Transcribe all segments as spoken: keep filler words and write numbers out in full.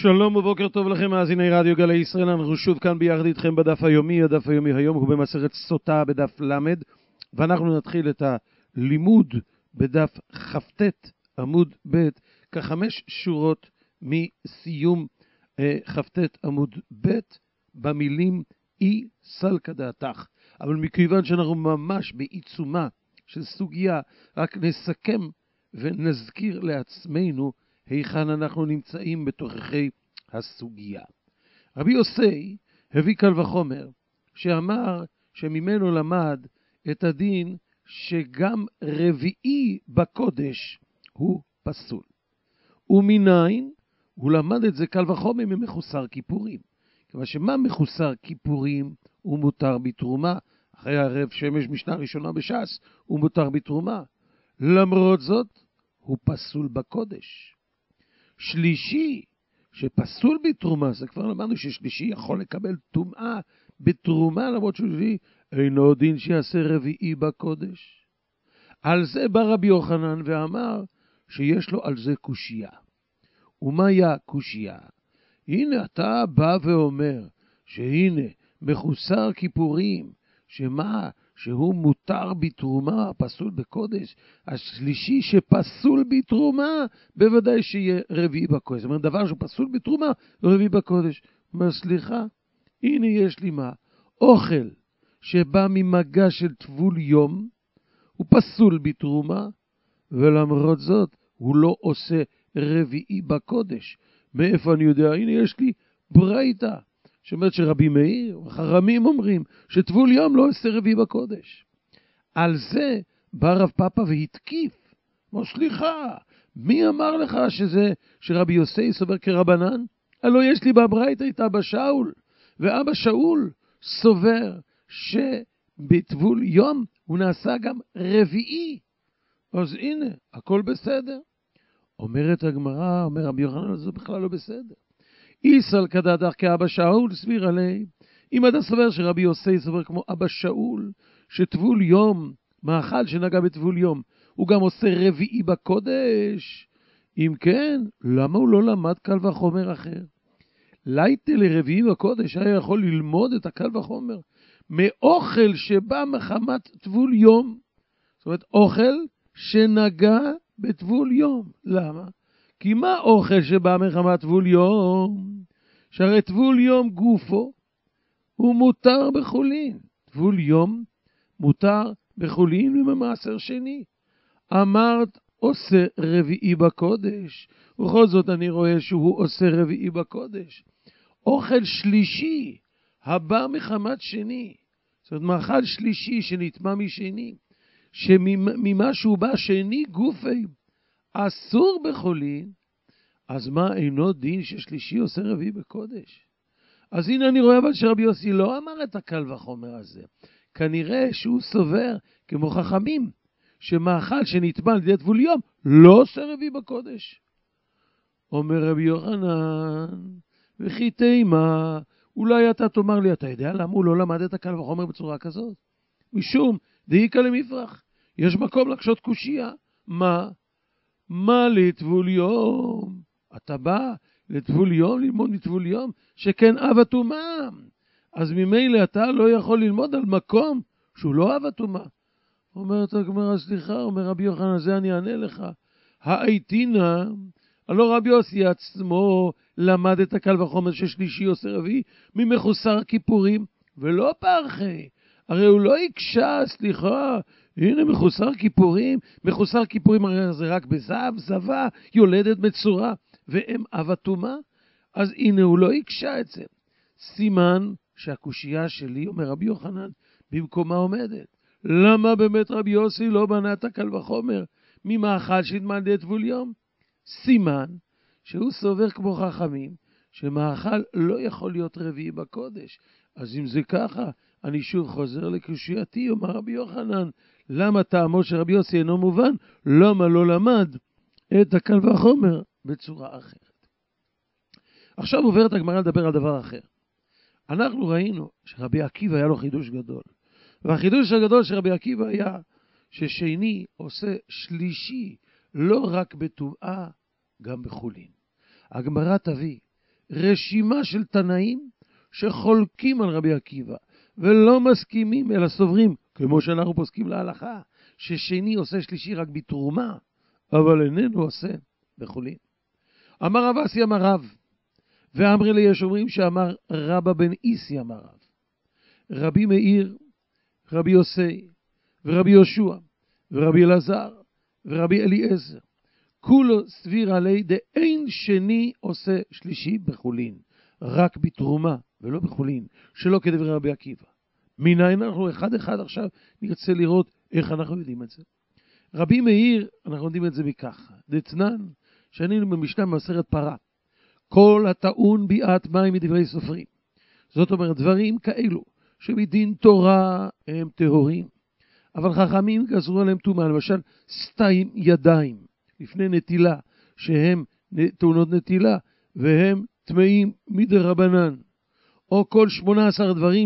שלום ובוקר טוב לכם, מאזיני רדיו גלי ישראל. אנחנו שוב כאן ביחד איתכם בדף היומי. הדף היומי היום הוא במסכת סוטה בדף למד, ואנחנו נתחיל את הלימוד בדף כ"ט עמוד ב', כחמש שורות מסיום אה, כ"ט עמוד ב' במילים אי סלקא דעתך. אבל מכיוון שאנחנו ממש בעיצומה של סוגיה, רק נסכם ונזכיר לעצמנו היכן אנחנו נמצאים בתוככי הסוגיה. רבי יוסי הביא קל וחומר שאמר שממנו למד את הדין שגם רביעי בקודש הוא פסול. ומניין הוא למד את זה קל וחומר ממחוסר כיפורים. כיוון שמה מחוסר כיפורים הוא מותר בתרומה. אחרי ערב שמש משנה ראשונה בש"ס הוא מותר בתרומה. למרות זאת הוא פסול בקודש. שלישי שפסול בתרומה, זה כבר למדנו ששלישי יכול לקבל טומאה בתרומה, למרות ששלישי אינו דין שיעשה רביעי בקודש. על זה בא רבי יוחנן ואמר שיש לו על זה קושייה. ומה היה קושייה? הנה אתה בא ואומר שהנה מחוסר כיפורים, שמה? שהוא מותר בתרומה, פסול בקודש. השלישי שפסול בתרומה, בוודאי שיהיה רביעי בקודש. זאת אומרת, דבר שהוא פסול בתרומה, רביעי בקודש. אומר, סליחה, הנה יש לי מה? אוכל שבא ממגע של טבול יום, הוא פסול בתרומה, ולמרות זאת, הוא לא עושה רביעי בקודש. מאיפה אני יודע? הנה יש לי ברייתא. שאומרת שרבי מאיר וחרמים אומרים שטבול יום לא עושה רביעי בקודש. על זה בא רב פאפא והתקיף. אמר, סליחה, מי אמר לך שזה שרבי יוסי סובר כרבנן? הלא יש לי בברייתא את אבא שאול, ואבא שאול סובר שבטבול יום הוא נעשה גם רביעי. אז הנה, הכל בסדר. אומרת הגמרא, אומר רבי יוחנן, זה בכלל לא בסדר. אי סלקא דעתך כאבא שאול סביר עלי. אם אתה סובר שרבי יוסי סובר כמו אבא שאול, שטבול יום, מאכל שנגע בטבול יום, הוא גם עושה רביעי בקודש, אם כן, למה הוא לא למד קל וחומר אחר? לייטה לרביעי בקודש היה יכול ללמוד את הקל וחומר מאוכל שבא מחמת טבול יום. זאת אומרת, אוכל שנגע בטבול יום. למה? כי מה אוכל שבא מחמת טבול יום? שהרי טבול יום גופו הוא מותר בחולין. טבול יום מותר בחולין ובמעשר שני. אמרת עושה רביעי בקודש, ובכל זאת אני רואה שהוא עושה רביעי בקודש. אוכל שלישי הבא מחמת שני, זאת אומרת מאכל שלישי שנטמא משני, שממה שהוא בא שני גופי אסור בחולין, אז מה אינו דין ששלישי עושה רביעי בקודש? אז הנה אני רואה אבל שרבי יוסי לא אמר את הקל וחומר הזה. כנראה שהוא סובר כמו חכמים, שמאכל שנטמא על ידי טבול יום לא עושה רביעי בקודש. אומר רבי יוחנן, וכי תימה, אולי אתה תאמר לי, אתה יודע למה הוא לא למד את הקל וחומר בצורה כזאת? משום דאיכא למפרח, יש מקום לקשות קושייה. מה? מה לטבול יום? אתה בא לטבול יום, ללמוד מטבול יום, שכן אב הטומאה. אז ממילא אתה לא יכול ללמוד על מקום שהוא לא אב הטומאה. אומרת הגמרא, סליחה, אומר רבי יוחנן, זה אני אענה לך. האיתינה, הלא רבי יוסי עצמו למד את הקל וחומר ששלישי עושה רביעי ממחוסר כיפורים, ולא פרחי. הרי הוא לא יקשה, סליחה, הנה מחוסר כיפורים, מחוסר כיפורים הרי זה רק בזב, זבה, יולדת מצורה, והם אב הטומאה, אז הנה הוא לא יקשה את זה. סימן שהקושייה שלי, אומר רבי יוחנן, במקומה עומדת. למה באמת רבי יוסי לא בנה את הקל וחומר ממאכל שנטמא על ידי טבול יום? סימן שהוא סובר כמו חכמים, שמאכל לא יכול להיות רביעי בקודש. אז אם זה ככה, אני שוב חוזר לקושייתי, אומר רבי יוחנן, למה טעמו של רבי יוסי אינו מובן? למה לא למד את הקל וחומר בצורה אחרת? עכשיו עוברת הגמרא לדבר על דבר אחר. אנחנו ראינו שרבי עקיבא היה לו חידוש גדול. והחידוש הגדול של רבי עקיבא היה ששני עושה שלישי, לא רק בטומאה, גם בחולין. הגמרא תביא רשימה של תנאים שחולקים על רבי עקיבא, ולא מסכימים אלא סוברים, כמו שאנחנו פוסקים להלכה, ששני עושה שלישי רק בתרומה, אבל איננו עושה בחולין. אמר רב אסי אמר רב, ואמרי לי יש אומרים שאמר רבא בן איסי אמר רב. רבי מאיר, רבי יוסי, ורבי יהושע, ורבי אלעזר, ורבי אליעזר, כולו סביר עלי דאין שני עושה שלישי בחולין, רק בתרומה ולא בחולין, שלא כדברי רבי עקיבא. מניין אנחנו אחד אחד עכשיו נרצה לראות איך אנחנו יודעים את זה. רבי מאיר, אנחנו יודעים את זה מככה, דתנן, שענינו במשנה במסכת פרה, כל הטעון ביאת מים מדברי סופרים. זאת אומרת, דברים כאלו שמדין תורה הם טהורים, אבל חכמים גזרו עליהם טומאה, למשל סתיים ידיים לפני נטילה, שהם טעונות נטילה והם טמאים מדרבנן, או כל שמונה עשר דברים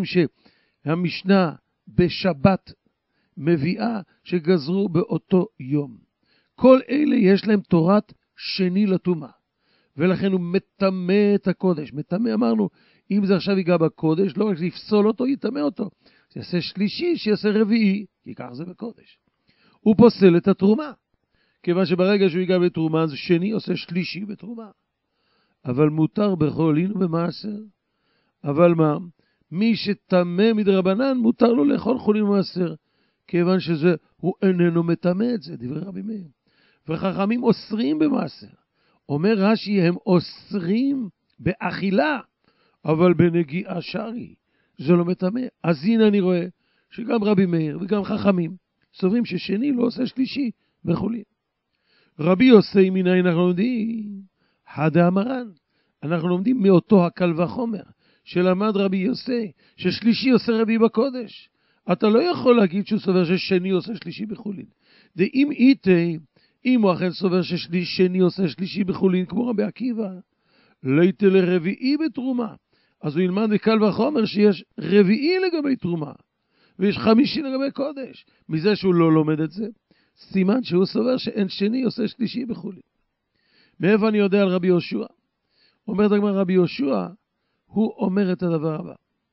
שהמשנה בשבת מביאה שגזרו באותו יום. כל אלה יש להם תורת שני לטומאה, ולכן הוא מטמא את הקודש. מטמא אמרנו, אם זה עכשיו ייגע בקודש, לא רק לפסול אותו, יטמא אותו. שיעשה שלישי, שיעשה רביעי, כי כך זה בקודש. הוא פוסל את התרומה, כיוון שברגע שהוא ייגע בתרומה, אז שני עושה שלישי בתרומה. אבל מותר בחולין ובמעשר. אבל מה? מי שטמא מדרבנן, מותר לו לאכול חולין ומעשר, כיוון שזה, הוא איננו מטמא את זה, דברי רבי מאיר. וחכמים אוסרים במעשר. אומר רש"י, הם אוסרים באכילה, אבל בנגיעה שרי, זה לא מטמא. אז הנה אני רואה שגם רבי מאיר וגם חכמים סוברים ששני לא עושה שלישי בחולין. רבי יוסי מניין אנחנו לומדים? חד המרן. אנחנו לומדים מאותו הקל וחומר שלמד רבי יוסי, ששלישי עושה רביעי בקודש. אתה לא יכול להגיד שהוא סובר ששני עושה שלישי בחולין. דאם איתי, אם הוא אכן סובר ששני עושה שלישי בחולין כמו רבי עקיבא, לא ייתה לרביעי בתרומה. אז הוא ילמד מקל וחומר שיש רביעי לגבי תרומה, ויש חמישי לגבי קודש. מזה שהוא לא לומד את זה, סימן שהוא סובר שאין שני עושה שלישי בחולין. מאיפה אני יודע על רבי יהושע? אומר דגמר רבי יהושע, הוא אומר את הדבר הבא.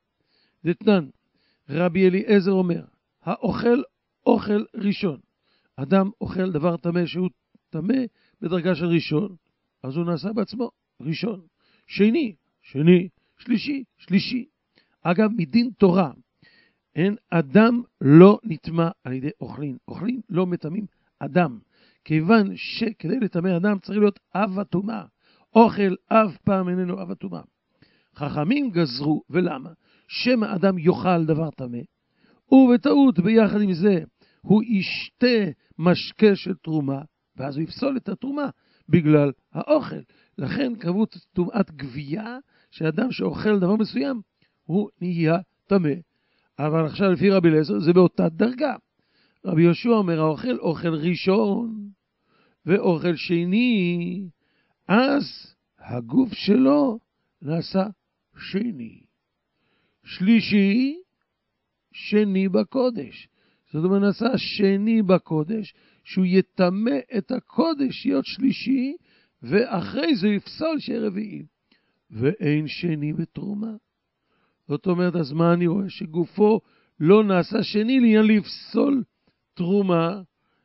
דתנן, רבי אליעזר אומר, האוכל אוכל ראשון. אדם אוכל דבר טמא שהוא טמא בדרגה של ראשון, אז הוא נעשה בעצמו ראשון. שני, שני, שלישי, שלישי. אגב, מדין תורה, אין אדם לא נטמא על ידי אוכלין. אוכלין לא מטמאים אדם, כיוון שכדי לטמא אדם צריך להיות אב הטומאה. אוכל אף פעם איננו אב הטומאה. חכמים גזרו, ולמה? שמא אדם יאכל דבר טמא, ובטעות ביחד עם זה הוא ישתה משקה של תרומה, ואז הוא יפסול את התרומה בגלל האוכל. לכן קבעו טומאת גבייה, שאדם שאוכל דבר מסוים הוא נהיה טמא. אבל עכשיו לפי רבי אליעזר זה באותה דרגה. רבי יהושע אומר, האוכל אוכל ראשון ואוכל שני, אז הגוף שלו נעשה שני. שלישי, שני בקודש. זאת אומרת, נעשה שני בקודש, שהוא יטמא את הקודש, להיות שלישי, ואחרי זה יפסול שרביעי. ואין שני בתרומה. זאת אומרת, אז מה אני רואה? שגופו לא נעשה שני לעניין לפסול תרומה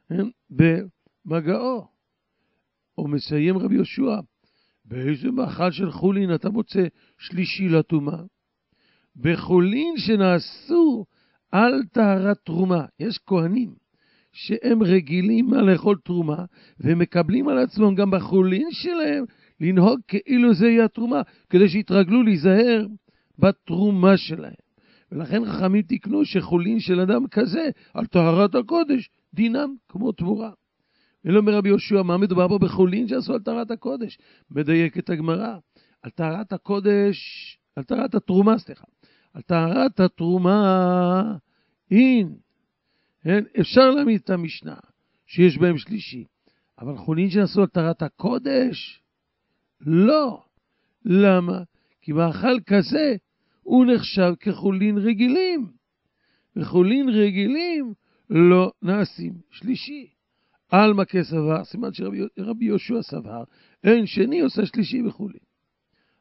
במגעו. או מסיים רבי יהושע, באיזה מאכל של חולין אתה מוצא שלישי לטומאה? בחולין שנעשו על טהרת תרומה. יש כהנים שהם רגילים לאכול תרומה, ומקבלים על עצמם גם בחולין שלהם לנהוג כאילו זה יהיה התרומה, כדי שיתרגלו להיזהר בתרומה שלהם. ולכן חכמים תקנו שחולין של אדם כזה על טהרת הקודש דינם כמו תמורה. ולא מרבי יהושע, מה מדובר בו בחולין שעשו על טהרת הקודש? מדייק את הגמרא. על טהרת הקודש, על טהרת התרומה, סליחה. על טהרת התרומה, אין, אין, אפשר להעמיד את המשנה שיש בהם שלישי. אבל חולין שעשו על טהרת הקודש, לא. למה? כי מאכל כזה הוא נחשב כחולין רגילים. וחולין רגילים לא נעשים שלישי. על מכה סבר, סימן שרבי יהושע סבר, אין שני עושה שלישי בחולין.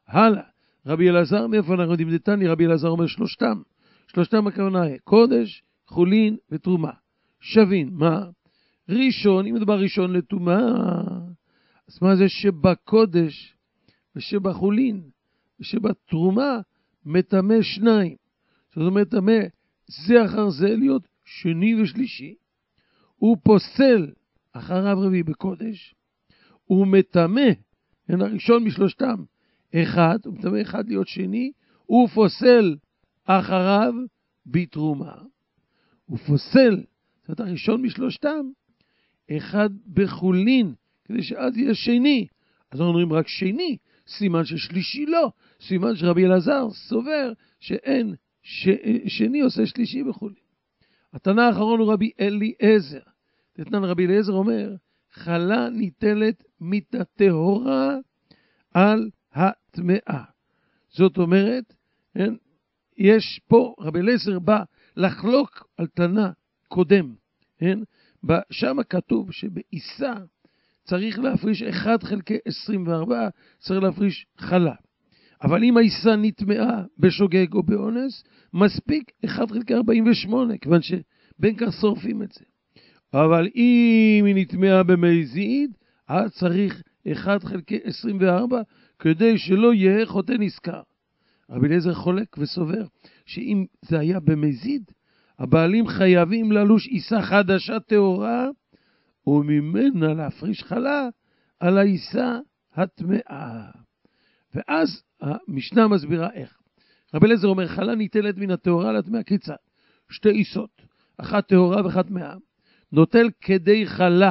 הלאה, רבי אלעזר, מאיפה אנחנו יודעים דתני? רבי אלעזר אומר שלושתם. שלושתם הכוונה היא קודש, חולין ותרומה. שווין, מה? ראשון, אם מדבר ראשון לתרומה, אז מה זה שבקודש ושבחולין ושבתרומה מטמא שניים. זאת אומרת, מטמא זה אחר זה להיות שני ושלישי. הוא פוסל אחריו רביעי בקודש. הוא מטמא, אין הראשון משלושתם, אחד, הוא מטמא אחד להיות שני, הוא פוסל אחריו בתרומה. הוא פוסל, זאת אומרת, הראשון משלושתם, אחד בחולין, כדי שאז יהיה שני. אז אנחנו אומרים רק שני, סימן ששלישי לא, סימן שרבי אלעזר סובר שאין ש... שני עושה שלישי בחולין. התנא האחרון הוא רבי אליעזר. תתנן רבי אליעזר אומר, חלה ניטלת מיתה טהורה על הטמאה. זאת אומרת, אין, יש פה, רבי אליעזר בא לחלוק על תנא קודם. אין, שם כתוב שבעיסה צריך להפריש אחד חלקי עשרים וארבע, צריך להפריש חלה. אבל אם העיסה נטמאה בשוגג או באונס, מספיק אחד חלקי ארבעים ושמונה, כיוון שבין כך שורפים את זה. אבל אם היא נטמאה במזיד, אז צריך אחד חלקי עשרים וארבע, כדי שלא יהיה חוטא נזכר. רבי אליעזר חולק וסובר, שאם זה היה במזיד, הבעלים חייבים ללוש עיסה חדשה טהורה, וממנה להפריש חלה על העיסה הטמאה. ואז המשנה מסבירה איך. רבי אליעזר אומר, חלה ניטלת מן הטהורה לטמאה כיצד? שתי עיסות, אחת טהורה ואחת טמאה. נוטל כדי חלה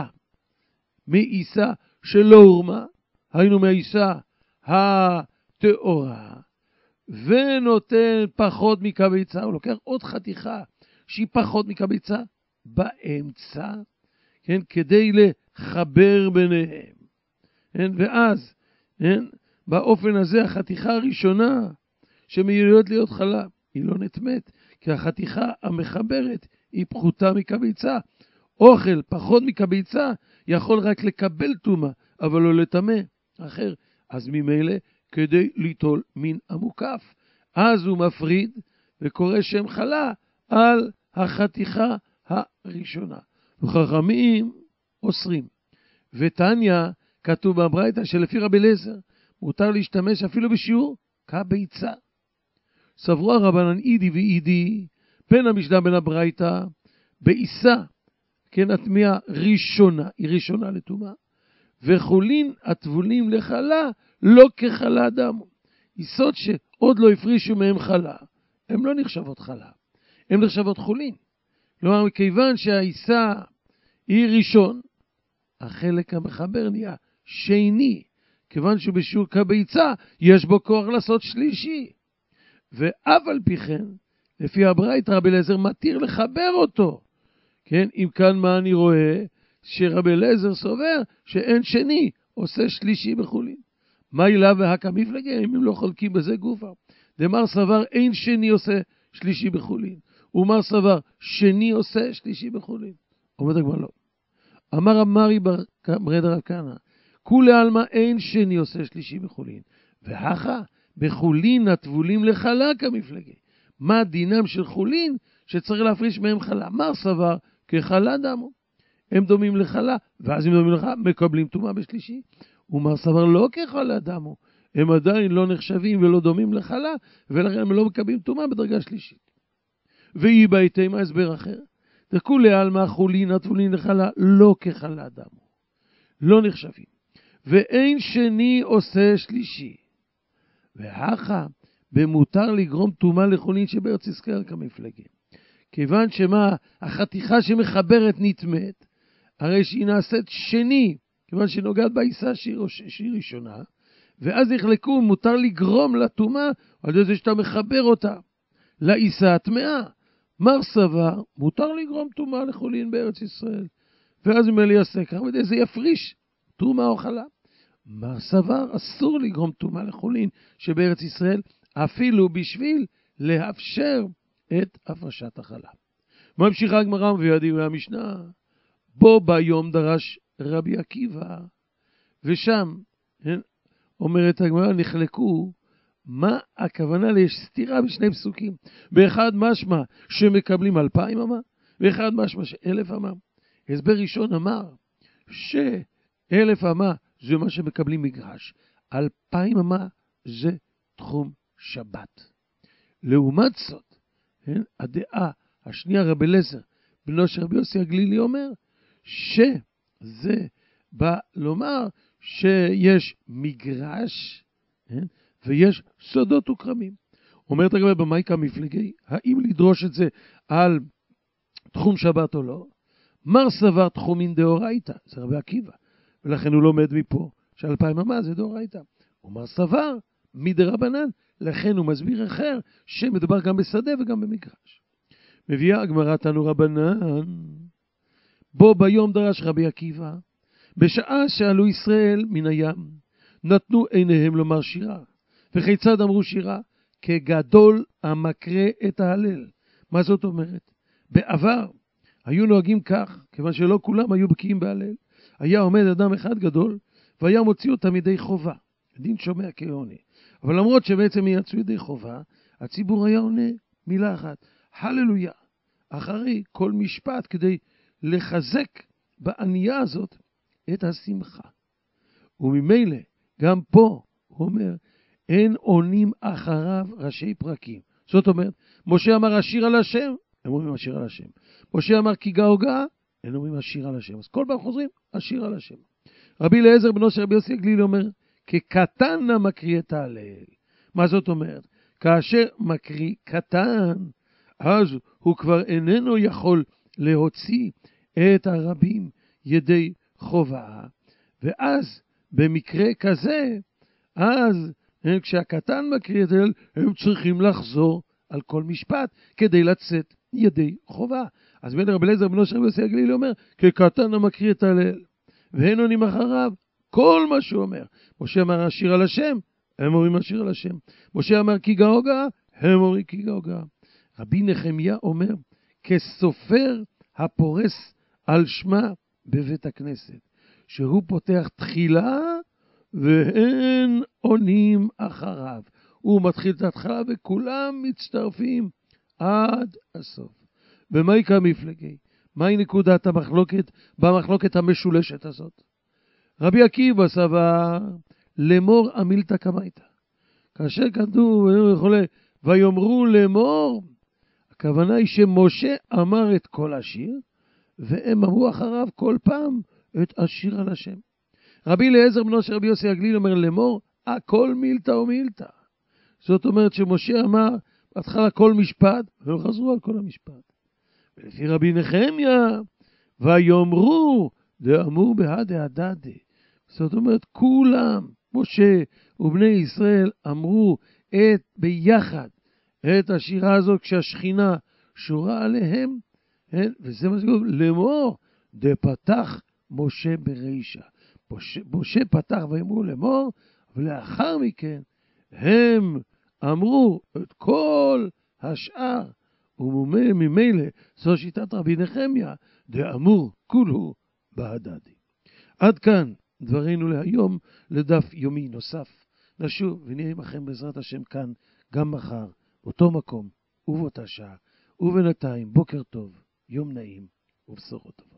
מעיסה שלא הורמה, היינו מהעיסה הטהורה, ונותן פחות מקביצה, הוא לוקח עוד חתיכה שהיא פחות מקביצה באמצע, כן, כדי לחבר ביניהם. כן, ואז, כן, באופן הזה החתיכה הראשונה שמיועדת להיות חלה, היא לא נטמאת, כי החתיכה המחברת היא פחותה מקביצה. אוכל פחות מקביצה יכול רק לקבל טומאה, אבל לא לטמא אחר. אז ממילא כדי ליטול מן המוקף. אז הוא מפריד וקורא שם חלה על החתיכה הראשונה. וחכמים אוסרים. ותניא כתוב בברייתא שלפי רבי אליעזר מותר להשתמש אפילו בשיעור כביצה. סברו הרבנן אידי ואידי בין המשנה בין הברייתא בעיסה, כן, הטמאה ראשונה, היא ראשונה לטומאה, וחולין הטבולים לחלה לא כחלה דמו. עיסות שעוד לא הפרישו מהם חלה, הן לא נחשבות חלה, הן נחשבות חולין. כלומר, מכיוון שהעיסה היא ראשון, החלק המחבר נהיה שני, כיוון שבשיעור כביצה יש בו כוח לעשות שלישי. ואף על פי כן, לפי הברייתא רבי אליעזר מתיר לחבר אותו. כן, אם כאן מה אני רואה? שרבי אליעזר סובר שאין שני עושה שלישי בחולין. מה אילה והקא מפלגי, אם הם לא חולקים בזה גופה. דמר סבר אין שני עושה שלישי בחולין. ומר סבר שני עושה שלישי בחולין. אומרת הגמרא לא. אמר אמרי ברד הרב כהנא, כולי עלמא אין שני עושה שלישי בחולין. והכה בחולין הטבולים לחלה כמפלגי. מה דינם של חולין שצריך להפריש מהם חלה? מר סבר כחלה דמו. הם דומים לחלה, ואז הם דומים לחלה, מקבלים טומאה בשלישי. ומר סבר לא כחלה דמו. הם עדיין לא נחשבים ולא דומים לחלה, ולכן הם לא מקבלים טומאה בדרגה שלישית. ואי בהתאם הסבר אחר. וכולי עלמא חולין הטבולים לחלה לא כחלה דמו. לא נחשבים. ואין שני עושה שלישי. והכה במותר לגרום טומאה לחולין שבארץ ישראל כמפלגים. כיוון שמה החתיכה שמחברת נטמאת, הרי שהיא נעשית שני, כיוון שהיא נוגעת בעיסה שהיא ראשונה, ואז יחלקו, מותר לגרום לטומאה על ידי זה שאתה מחבר אותה לעיסה הטמאה. מר סבר, מותר לגרום טומאה לחולין בארץ ישראל, ואז ממילא יעשה כך, ודי זה יפריש טומאה או חלה. מר סבר, אסור לגרום טומאה לחולין שבארץ ישראל, אפילו בשביל לאפשר את הפרשת החלה. ממשיכה הגמרא ומביאה דברי המשנה, בו ביום דרש רבי עקיבא, ושם אומרת הגמרא נחלקו מה הכוונה? יש סתירה בשני פסוקים. באחד משמע שמקבלים אלפיים אמה, ואחד משמע שאלף אמה. הסבר ראשון אמר שאלף אמה זה מה שמקבלים מגרש, אלפיים אמה זה תחום שבת. לעומת זאת, הדעה השנייה רבי אליעזר בנו של רבי יוסי הגלילי אומר שזה בא לומר שיש מגרש ויש סודות וכרמים. אומרת הגמרא במייקה מפלגי, האם לדרוש את זה על תחום שבת או לא? מר סבר תחומין דאורייתא, זה רבי עקיבא, ולכן הוא לומד מפה שאלפיים אמה זה דאורייתא. ומר סבר מדרבנן, לכן הוא מסביר אחר שמדובר גם בשדה וגם במגרש. מביאה הגמרא תנו רבנן, בו ביום דרש רבי עקיבא, בשעה שעלו ישראל מן הים, נתנו עיניהם לומר שירה. וכיצד אמרו שירה? כגדול המקרה את ההלל. מה זאת אומרת? בעבר היו נוהגים כך, כיוון שלא כולם היו בקיאים בהלל. היה עומד אדם אחד גדול, והיה מוציא אותם ידי חובה. דין שומע כעונה. אבל למרות שבעצם יצאו ידי חובה, הציבור היה עונה מילה אחת, הללויה, אחרי כל משפט, כדי לחזק בענייה הזאת את השמחה. וממילא, גם פה, הוא אומר, אין עונים אחריו ראשי פרקים. זאת אומרת, משה אמר השיר על השם, הם אומרים השיר על השם. משה אמר כי גאוגה, הם אומרים השיר על השם. אז כל פעם חוזרים, השיר על השם. רבי אליעזר בנו של רבי יוסי הגלילי אומר, כקטן מקריא את ההלל. מה זאת אומרת? כאשר מקריא קטן, אז הוא כבר איננו יכול להוציא את הרבים ידי חובה. ואז במקרה כזה, אז כשהקטן מקריא את ההלל, הם צריכים לחזור על כל משפט כדי לצאת ידי חובה. אז בן רבי אליעזר בנו של רבי יוסי הגלילי אומר, כקטן מקריא את ההלל. ואין עונים אחריו כל מה שהוא אומר. משה אמר השיר על השם, הם אומרים השיר על השם. משה אמר כי גאוגה, הם אומרים כי גאוגה. רבי נחמיה אומר, כסופר הפורס על שמה בבית הכנסת, שהוא פותח תחילה ואין עונים אחריו. הוא מתחיל את ההתחלה וכולם מצטרפים עד הסוף. ומהי כמפלגי? מהי נקודת המחלוקת במחלוקת המשולשת הזאת? רבי עקיבא סבר לאמור עמילתא קמייתא. כאשר כתוב ויאמרו לאמור, הכוונה היא שמשה אמר את כל השיר, והם אמרו אחריו כל פעם את השיר על השם. רבי אליעזר בנו של רבי יוסי הגלילי אומר לאמור, הכל מילתא ומילתא. זאת אומרת שמשה אמר בהתחלה כל משפט, והם חזרו על כל המשפט. ולפי רבי נחמיה, ויאמרו דאמור בהדה הדדה. זאת אומרת, כולם, משה ובני ישראל, אמרו את ביחד את השירה הזאת כשהשכינה שורה עליהם, וזה מה שכתוב, לאמור דפתח משה ברישא. משה, משה פתח ואמרו לאמור, ולאחר מכן הם אמרו את כל השאר, וממילא זו שיטת רבי נחמיה, דאמור כולו בהדדי. עד כאן דברינו להיום, לדף יומי נוסף. נשוב ונראה עמכם בעזרת השם כאן גם מחר, באותו מקום ובאותה שעה. ובינתיים בוקר טוב, יום נעים ובשורות טובות.